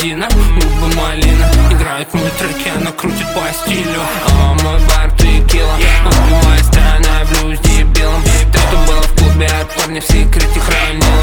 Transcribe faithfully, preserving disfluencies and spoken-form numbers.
Дина, губы малина. Играет мой треки, она крутит по стилю. О, мой бар текила, убивает стройная в блюз дебилом. Ты, что было в клубе, от парня в секрете хранит.